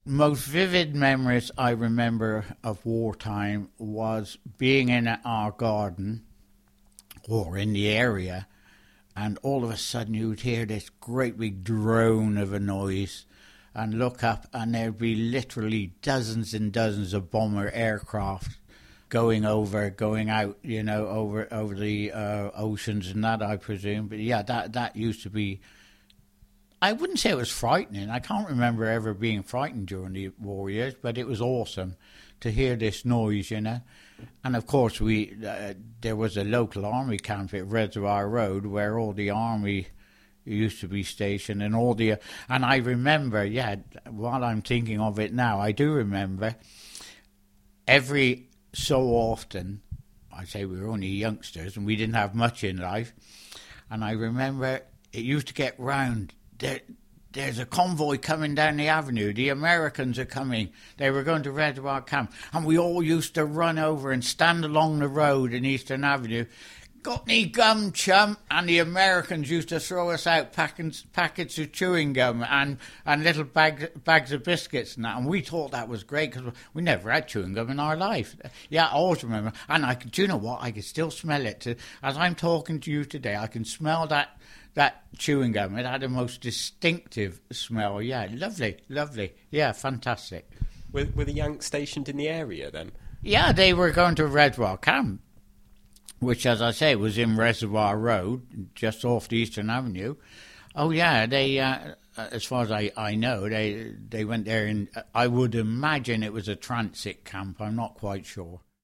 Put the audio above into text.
most vivid memories I remember of wartime was being in our garden or in the area, and all of a sudden you would hear this great big drone of a noise and look up, and there'd be literally dozens and dozens of bomber aircraft going out, over the oceans and that, I presume. But yeah, that used to be, I wouldn't say it was frightening. I can't remember ever being frightened during the war years, but it was awesome to hear this noise, And of course, there was a local army camp at Reservoir Road where all the army used to be stationed, and and I remember, while I'm thinking of it now, I do remember every so often, I say we were only youngsters and we didn't have much in life, and I remember it used to get round. There's a convoy coming down the avenue. The Americans are coming. They were going to Reservoir Camp. And we all used to run over and stand along the road in Eastern Avenue. Got any gum, chum? And the Americans used to throw us out packets of chewing gum and little bags of biscuits and that. And we thought that was great because we never had chewing gum in our life. Yeah, I always remember. And do you know what? I can still smell it. As I'm talking to you today, I can smell that chewing gum. It had a most distinctive smell. Yeah, lovely. Yeah, fantastic. Were the Yanks stationed in the area then? Yeah, they were going to Reservoir Camp, which, as I say, was in Reservoir Road, just off the Eastern Avenue. Oh, yeah, they, as far as I know, they went there, and I would imagine it was a transit camp. I'm not quite sure.